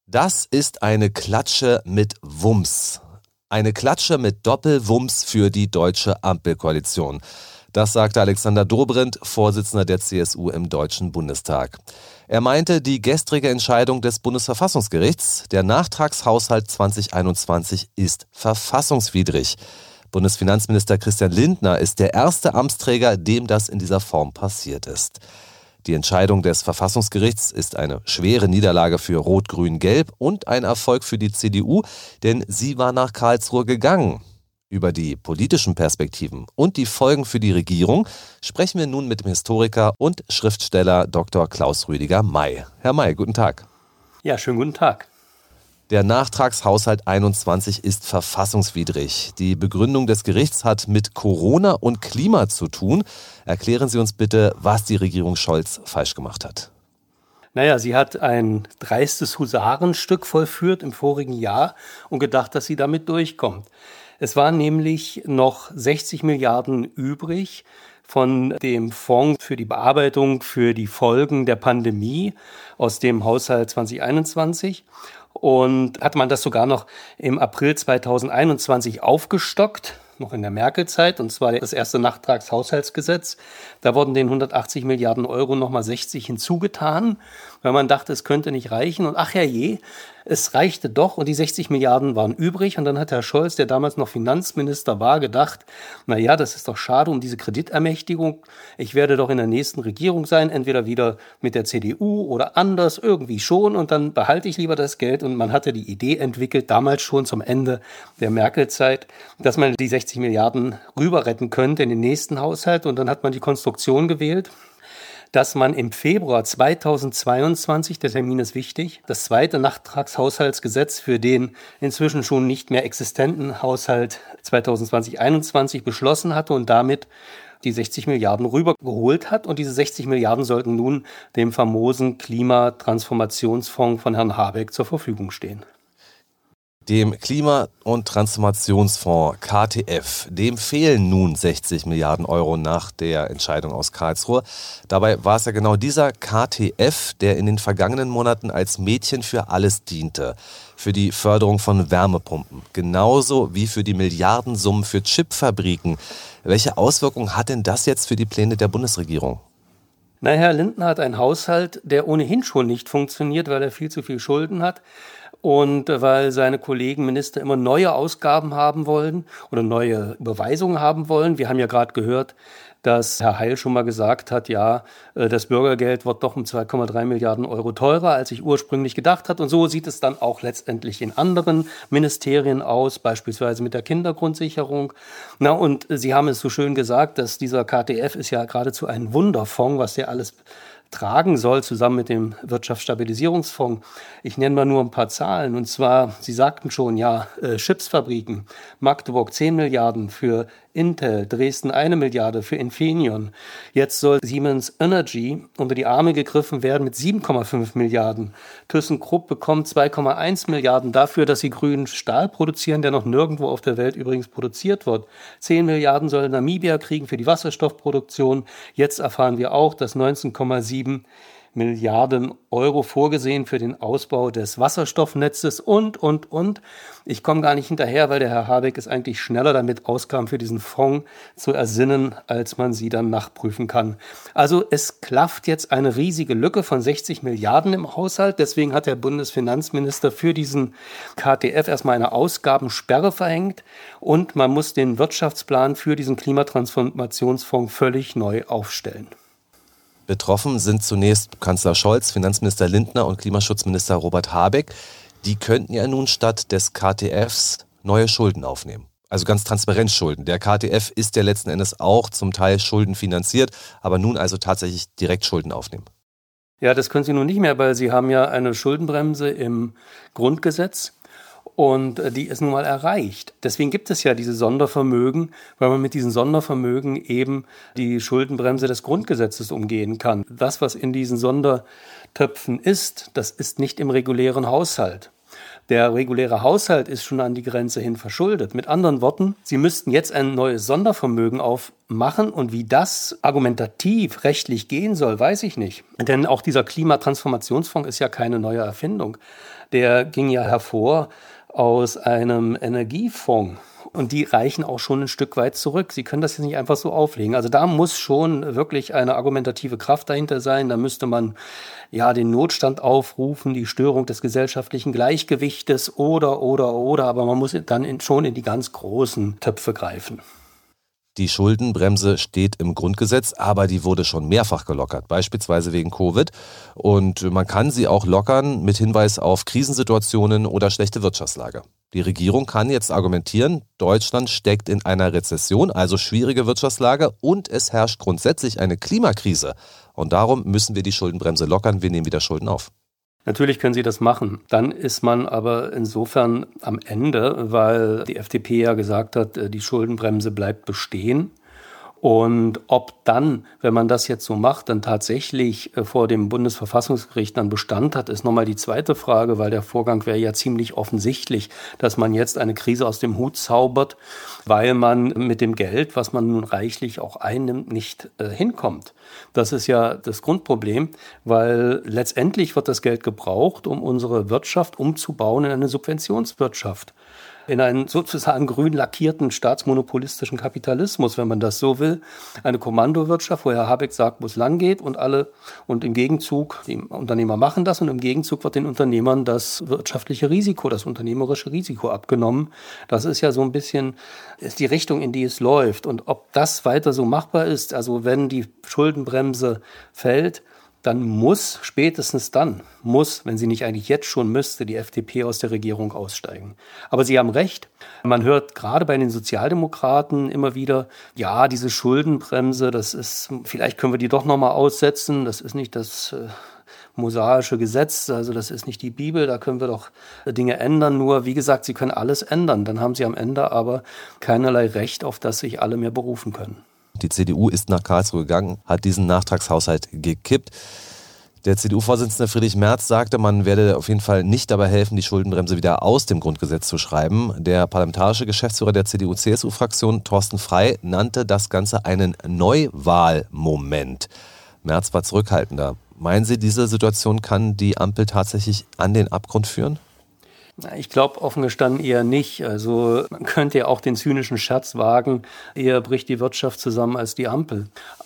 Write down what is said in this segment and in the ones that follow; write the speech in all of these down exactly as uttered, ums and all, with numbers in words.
Das ist eine Klatsche mit Wumms. Eine Klatsche mit Doppelwumms für die deutsche Ampelkoalition. Das sagte Alexander Dobrindt, Vorsitzender der C S U im Deutschen Bundestag. Er meinte, die gestrige Entscheidung des Bundesverfassungsgerichts, der Nachtragshaushalt zwanzig einundzwanzig ist verfassungswidrig. Bundesfinanzminister Christian Lindner ist der erste Amtsträger, dem das in dieser Form passiert ist. Die Entscheidung des Verfassungsgerichts ist eine schwere Niederlage für Rot-Grün-Gelb und ein Erfolg für die C D U, denn sie war nach Karlsruhe gegangen. Über die politischen Perspektiven und die Folgen für die Regierung sprechen wir nun mit dem Historiker und Schriftsteller Doktor Klaus Rüdiger May. Herr May, guten Tag. Ja, schönen guten Tag. Der Nachtragshaushalt einundzwanzig ist verfassungswidrig. Die Begründung des Gerichts hat mit Corona und Klima zu tun. Erklären Sie uns bitte, was die Regierung Scholz falsch gemacht hat. Naja, sie hat ein dreistes Husarenstück vollführt im vorigen Jahr und gedacht, dass sie damit durchkommt. Es waren nämlich noch sechzig Milliarden übrig von dem Fonds für die Bearbeitung für die Folgen der Pandemie aus dem Haushalt zwanzig einundzwanzig. Und hat man das sogar noch im April zweitausendeinundzwanzig aufgestockt, noch in der Merkel-Zeit, und zwar das erste Nachtragshaushaltsgesetz. Da wurden den hundertachtzig Milliarden Euro nochmal sechzig hinzugetan, weil man dachte, es könnte nicht reichen. Und ach herrje, es reichte doch und die sechzig Milliarden waren übrig. Und dann hat Herr Scholz, der damals noch Finanzminister war, gedacht, na ja, das ist doch schade um diese Kreditermächtigung. Ich werde doch in der nächsten Regierung sein, entweder wieder mit der C D U oder anders, irgendwie schon. Und dann behalte ich lieber das Geld. Und man hatte die Idee entwickelt, damals schon zum Ende der Merkel-Zeit, dass man die sechzig Milliarden rüber retten könnte in den nächsten Haushalt. Und dann hat man die Konstruktion gewählt, dass man im Februar zweitausendzweiundzwanzig, der Termin ist wichtig, das zweite Nachtragshaushaltsgesetz für den inzwischen schon nicht mehr existenten Haushalt zweitausendzwanzig einundzwanzig beschlossen hatte und damit die sechzig Milliarden rübergeholt hat. Und diese sechzig Milliarden sollten nun dem famosen Klimatransformationsfonds von Herrn Habeck zur Verfügung stehen. Dem Klima- und Transformationsfonds K T F, dem fehlen nun sechzig Milliarden Euro nach der Entscheidung aus Karlsruhe. Dabei war es ja genau dieser K T F, der in den vergangenen Monaten als Mädchen für alles diente. Für die Förderung von Wärmepumpen, genauso wie für die Milliardensummen für Chipfabriken. Welche Auswirkungen hat denn das jetzt für die Pläne der Bundesregierung? Na, Herr Lindner hat einen Haushalt, der ohnehin schon nicht funktioniert, weil er viel zu viel Schulden hat. Und weil seine Kollegen Minister immer neue Ausgaben haben wollen oder neue Überweisungen haben wollen. Wir haben ja gerade gehört, dass Herr Heil schon mal gesagt hat, ja, das Bürgergeld wird doch um zwei Komma drei Milliarden Euro teurer, als ich ursprünglich gedacht hat. Und so sieht es dann auch letztendlich in anderen Ministerien aus, beispielsweise mit der Kindergrundsicherung. Na, und Sie haben es so schön gesagt, dass dieser K T F ist ja geradezu ein Wunderfonds, was der alles tragen soll, zusammen mit dem Wirtschaftsstabilisierungsfonds. Ich nenne mal nur ein paar Zahlen. Und zwar, Sie sagten schon, ja, äh, Chipsfabriken, Magdeburg zehn Milliarden für Intel, Dresden eine Milliarde für Infineon. Jetzt soll Siemens Energy unter die Arme gegriffen werden mit sieben Komma fünf Milliarden. ThyssenKrupp bekommt zwei Komma eins Milliarden dafür, dass sie grünen Stahl produzieren, der noch nirgendwo auf der Welt übrigens produziert wird. zehn Milliarden soll Namibia kriegen für die Wasserstoffproduktion. Jetzt erfahren wir auch, dass neunzehn Komma sieben Milliarden Euro vorgesehen für den Ausbau des Wasserstoffnetzes und, und, und. Ich komme gar nicht hinterher, weil der Herr Habeck es eigentlich schneller damit auskam, für diesen Fonds zu ersinnen, als man sie dann nachprüfen kann. Also es klafft jetzt eine riesige Lücke von sechzig Milliarden im Haushalt. Deswegen hat der Bundesfinanzminister für diesen K T F erstmal eine Ausgabensperre verhängt und man muss den Wirtschaftsplan für diesen Klimatransformationsfonds völlig neu aufstellen. Betroffen sind zunächst Kanzler Scholz, Finanzminister Lindner und Klimaschutzminister Robert Habeck. Die könnten ja nun statt des K T Fs neue Schulden aufnehmen. Also ganz transparent Schulden. Der K T F ist ja letzten Endes auch zum Teil schuldenfinanziert, aber nun also tatsächlich direkt Schulden aufnehmen. Ja, das können Sie nun nicht mehr, weil Sie haben ja eine Schuldenbremse im Grundgesetz. Und die ist nun mal erreicht. Deswegen gibt es ja diese Sondervermögen, weil man mit diesen Sondervermögen eben die Schuldenbremse des Grundgesetzes umgehen kann. Das, was in diesen Sondertöpfen ist, das ist nicht im regulären Haushalt. Der reguläre Haushalt ist schon an die Grenze hin verschuldet. Mit anderen Worten, Sie müssten jetzt ein neues Sondervermögen aufmachen. Und wie das argumentativ rechtlich gehen soll, weiß ich nicht. Denn auch dieser Klimatransformationsfonds ist ja keine neue Erfindung. Der ging ja hervor aus einem Energiefonds. Und die reichen auch schon ein Stück weit zurück. Sie können das jetzt nicht einfach so auflegen. Also da muss schon wirklich eine argumentative Kraft dahinter sein. Da müsste man ja den Notstand aufrufen, die Störung des gesellschaftlichen Gleichgewichtes oder, oder, oder. Aber man muss dann in, schon in die ganz großen Töpfe greifen. Die Schuldenbremse steht im Grundgesetz, aber die wurde schon mehrfach gelockert, beispielsweise wegen Covid. Und man kann sie auch lockern mit Hinweis auf Krisensituationen oder schlechte Wirtschaftslage. Die Regierung kann jetzt argumentieren, Deutschland steckt in einer Rezession, also schwierige Wirtschaftslage, und es herrscht grundsätzlich eine Klimakrise. Und darum müssen wir die Schuldenbremse lockern, wir nehmen wieder Schulden auf. Natürlich können Sie das machen. Dann ist man aber insofern am Ende, weil die F D P ja gesagt hat, die Schuldenbremse bleibt bestehen. Und ob dann, wenn man das jetzt so macht, dann tatsächlich vor dem Bundesverfassungsgericht dann Bestand hat, ist nochmal die zweite Frage, weil der Vorgang wäre ja ziemlich offensichtlich, dass man jetzt eine Krise aus dem Hut zaubert, weil man mit dem Geld, was man nun reichlich auch einnimmt, nicht äh, hinkommt. Das ist ja das Grundproblem, weil letztendlich wird das Geld gebraucht, um unsere Wirtschaft umzubauen in eine Subventionswirtschaft. In einen sozusagen grün lackierten staatsmonopolistischen Kapitalismus, wenn man das so will. Eine Kommandowirtschaft, wo Herr Habeck sagt, wo es lang geht und alle und im Gegenzug, die Unternehmer machen das und im Gegenzug wird den Unternehmern das wirtschaftliche Risiko, das unternehmerische Risiko abgenommen. Das ist ja so ein bisschen ist die Richtung, in die es läuft. Und ob das weiter so machbar ist, also wenn die Schuldenbremse fällt, dann muss, spätestens dann, muss, wenn sie nicht eigentlich jetzt schon müsste, die F D P aus der Regierung aussteigen. Aber Sie haben recht, man hört gerade bei den Sozialdemokraten immer wieder, ja, diese Schuldenbremse, das ist, vielleicht können wir die doch nochmal aussetzen, das ist nicht das äh, mosaische Gesetz, also das ist nicht die Bibel, da können wir doch Dinge ändern, nur wie gesagt, Sie können alles ändern, dann haben Sie am Ende aber keinerlei Recht, auf das sich alle mehr berufen können. Die C D U ist nach Karlsruhe gegangen, hat diesen Nachtragshaushalt gekippt. Der C D U-Vorsitzende Friedrich Merz sagte, man werde auf jeden Fall nicht dabei helfen, die Schuldenbremse wieder aus dem Grundgesetz zu schreiben. Der parlamentarische Geschäftsführer der C D U-C S U-Fraktion, Thorsten Frey, nannte das Ganze einen Neuwahlmoment. Merz war zurückhaltender. Meinen Sie, diese Situation kann die Ampel tatsächlich an den Abgrund führen? Ich glaube offen gestanden eher nicht. Also man könnte ja auch den zynischen Scherz wagen, eher bricht die Wirtschaft zusammen als die Ampel.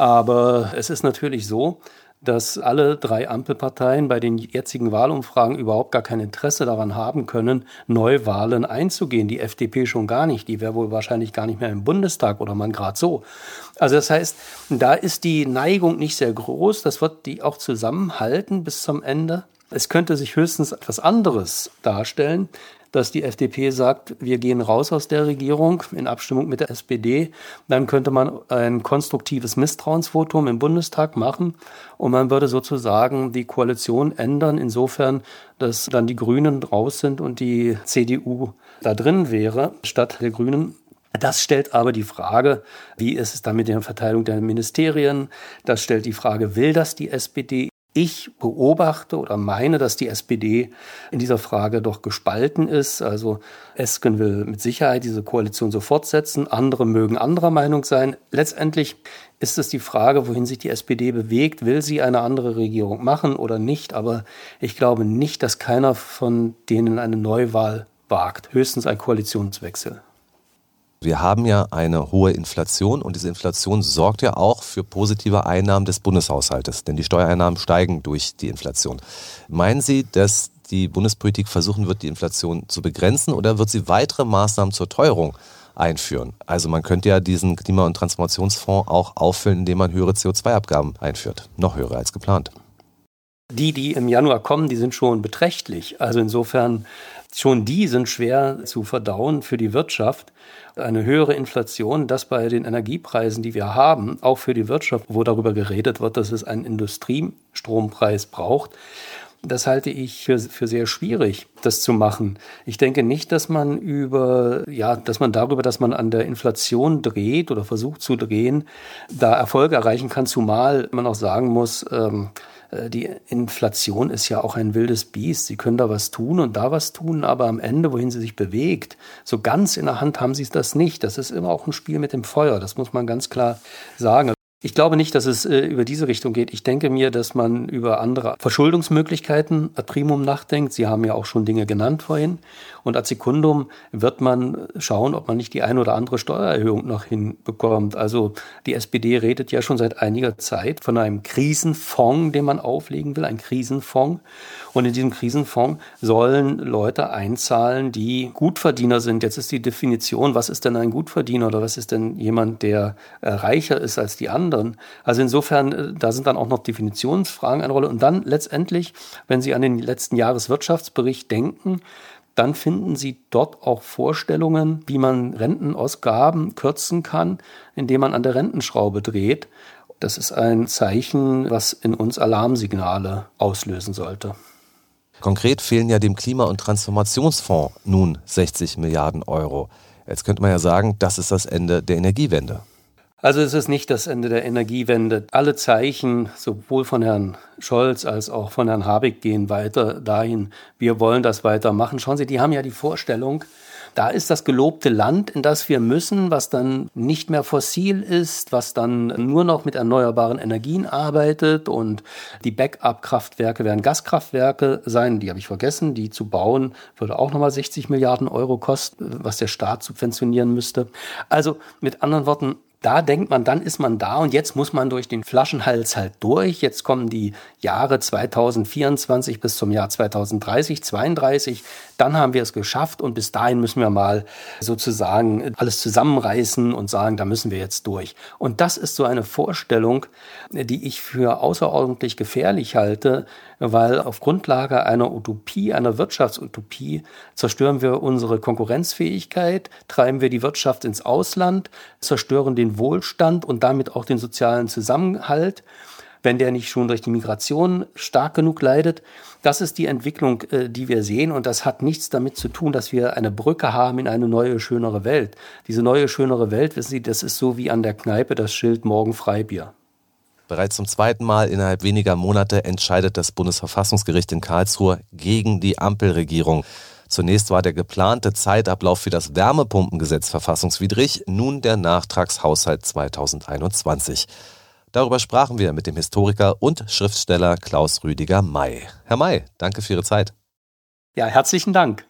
Aber es ist natürlich so, dass alle drei Ampelparteien bei den jetzigen Wahlumfragen überhaupt gar kein Interesse daran haben können, Neuwahlen einzugehen. Die F D P schon gar nicht. Die wäre wohl wahrscheinlich gar nicht mehr im Bundestag oder man gerade so. Also das heißt, da ist die Neigung nicht sehr groß. Das wird die auch zusammenhalten bis zum Ende. Es könnte sich höchstens etwas anderes darstellen, dass die F D P sagt, wir gehen raus aus der Regierung in Abstimmung mit der S P D. Dann könnte man ein konstruktives Misstrauensvotum im Bundestag machen und man würde sozusagen die Koalition ändern, insofern, dass dann die Grünen raus sind und die C D U da drin wäre, statt der Grünen. Das stellt aber die Frage, wie ist es dann mit der Verteilung der Ministerien? Das stellt die Frage, will das die S P D? Ich beobachte oder meine, dass die S P D in dieser Frage doch gespalten ist. Also Esken will mit Sicherheit diese Koalition so fortsetzen. Andere mögen anderer Meinung sein. Letztendlich ist es die Frage, wohin sich die S P D bewegt. Will sie eine andere Regierung machen oder nicht? Aber ich glaube nicht, dass keiner von denen eine Neuwahl wagt. Höchstens ein Koalitionswechsel. Wir haben ja eine hohe Inflation und diese Inflation sorgt ja auch für positive Einnahmen des Bundeshaushaltes, denn die Steuereinnahmen steigen durch die Inflation. Meinen Sie, dass die Bundespolitik versuchen wird, die Inflation zu begrenzen oder wird sie weitere Maßnahmen zur Teuerung einführen? Also man könnte ja diesen Klima- und Transformationsfonds auch auffüllen, indem man höhere C O zwei Abgaben einführt, noch höhere als geplant. Die, die im Januar kommen, die sind schon beträchtlich. Also insofern, schon die sind schwer zu verdauen für die Wirtschaft. Eine höhere Inflation, das bei den Energiepreisen, die wir haben, auch für die Wirtschaft, wo darüber geredet wird, dass es einen Industriestrompreis braucht, das halte ich für, für sehr schwierig, das zu machen. Ich denke nicht, dass man über, ja, dass man darüber, dass man an der Inflation dreht oder versucht zu drehen, da Erfolge erreichen kann, zumal man auch sagen muss, ähm, Die Inflation ist ja auch ein wildes Biest. Sie können da was tun und da was tun, aber am Ende, wohin sie sich bewegt, so ganz in der Hand haben sie das nicht. Das ist immer auch ein Spiel mit dem Feuer, das muss man ganz klar sagen. Ich glaube nicht, dass es äh, über diese Richtung geht. Ich denke mir, dass man über andere Verschuldungsmöglichkeiten ad primum nachdenkt. Sie haben ja auch schon Dinge genannt vorhin. Und ad secundum wird man schauen, ob man nicht die eine oder andere Steuererhöhung noch hinbekommt. Also die S P D redet ja schon seit einiger Zeit von einem Krisenfonds, den man auflegen will, ein Krisenfonds. Und in diesem Krisenfonds sollen Leute einzahlen, die Gutverdiener sind. Jetzt ist die Definition, was ist denn ein Gutverdiener oder was ist denn jemand, der äh, reicher ist als die anderen? Also insofern, da sind dann auch noch Definitionsfragen eine Rolle. Und dann letztendlich, wenn Sie an den letzten Jahreswirtschaftsbericht denken, dann finden Sie dort auch Vorstellungen, wie man Rentenausgaben kürzen kann, indem man an der Rentenschraube dreht. Das ist ein Zeichen, was in uns Alarmsignale auslösen sollte. Konkret fehlen ja dem Klima- und Transformationsfonds nun sechzig Milliarden Euro. Jetzt könnte man ja sagen, das ist das Ende der Energiewende. Also es ist nicht das Ende der Energiewende. Alle Zeichen, sowohl von Herrn Scholz als auch von Herrn Habeck, gehen weiter dahin. Wir wollen das weitermachen. Schauen Sie, die haben ja die Vorstellung, da ist das gelobte Land, in das wir müssen, was dann nicht mehr fossil ist, was dann nur noch mit erneuerbaren Energien arbeitet, und die Backup-Kraftwerke werden Gaskraftwerke sein. Die habe ich vergessen. Die zu bauen würde auch nochmal sechzig Milliarden Euro kosten, was der Staat subventionieren müsste. Also mit anderen Worten, da denkt man, dann ist man da und jetzt muss man durch den Flaschenhals halt durch. Jetzt kommen die Jahre zweitausendvierundzwanzig bis zum Jahr zweitausenddreißig, zweiunddreißig. Dann haben wir es geschafft und bis dahin müssen wir mal sozusagen alles zusammenreißen und sagen, da müssen wir jetzt durch. Und das ist so eine Vorstellung, die ich für außerordentlich gefährlich halte, weil auf Grundlage einer Utopie, einer Wirtschaftsutopie, zerstören wir unsere Konkurrenzfähigkeit, treiben wir die Wirtschaft ins Ausland, zerstören den Wohlstand und damit auch den sozialen Zusammenhalt, wenn der nicht schon durch die Migration stark genug leidet. Das ist die Entwicklung, die wir sehen, und das hat nichts damit zu tun, dass wir eine Brücke haben in eine neue, schönere Welt. Diese neue, schönere Welt, wissen Sie, das ist so wie an der Kneipe das Schild Morgen Freibier. Bereits zum zweiten Mal innerhalb weniger Monate entscheidet das Bundesverfassungsgericht in Karlsruhe gegen die Ampelregierung. Zunächst war der geplante Zeitablauf für das Wärmepumpengesetz verfassungswidrig, nun der Nachtragshaushalt zweitausendeinundzwanzig. Darüber sprachen wir mit dem Historiker und Schriftsteller Klaus Rüdiger May. Herr May, danke für Ihre Zeit. Ja, herzlichen Dank.